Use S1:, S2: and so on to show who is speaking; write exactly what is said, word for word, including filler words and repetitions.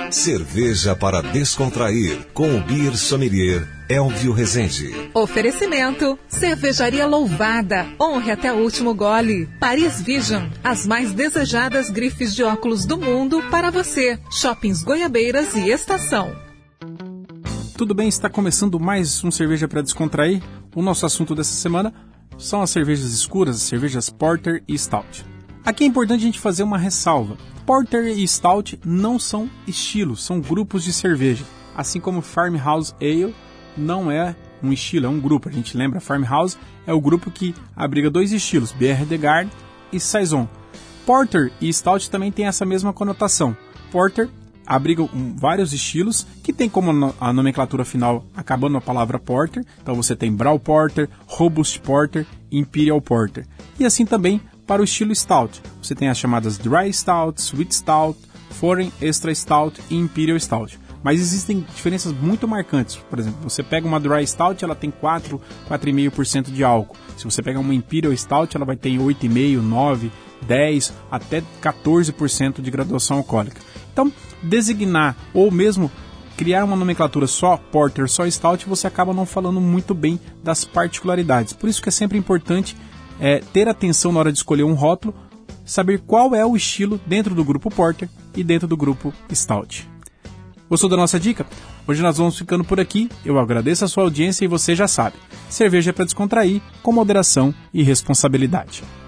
S1: Cerveja para descontrair, com o Beer Sommelier Elvio Rezende.
S2: Oferecimento: Cervejaria Louvada. Honre até o último gole. Paris Vision, as mais desejadas grifes de óculos do mundo para você. Shoppings Goiabeiras e Estação.
S3: Tudo bem, está começando mais um Cerveja para Descontrair. O nosso assunto dessa semana são as cervejas escuras, as cervejas Porter e Stout. Aqui é importante a gente fazer uma ressalva. Porter e Stout não são estilos, são grupos de cerveja. Assim como Farmhouse Ale não é um estilo, é um grupo. A gente lembra, Farmhouse é o grupo que abriga dois estilos, Bière de Garde e Saison. Porter e Stout também tem essa mesma conotação. Porter abriga um, vários estilos, que tem como no, a nomenclatura final acabando na palavra Porter. Então você tem Brown Porter, Robust Porter e Imperial Porter. E assim também para o estilo Stout. Você tem as chamadas Dry Stout, Sweet Stout, Foreign Extra Stout e Imperial Stout. Mas existem diferenças muito marcantes. Por exemplo, você pega uma Dry Stout, ela tem quatro, quatro vírgula cinco por cento de álcool. Se você pega uma Imperial Stout, ela vai ter oito vírgula cinco por cento, nove por cento, dez por cento, até quatorze por cento de graduação alcoólica. Então, designar ou mesmo criar uma nomenclatura só Porter, só Stout, você acaba não falando muito bem das particularidades. Por isso que é sempre importante é, ter atenção na hora de escolher um rótulo, saber qual é o estilo dentro do grupo Porter e dentro do grupo Stout. Gostou da nossa dica? Hoje nós vamos ficando por aqui. Eu agradeço a sua audiência e você já sabe. Cerveja é para descontrair, com moderação e responsabilidade.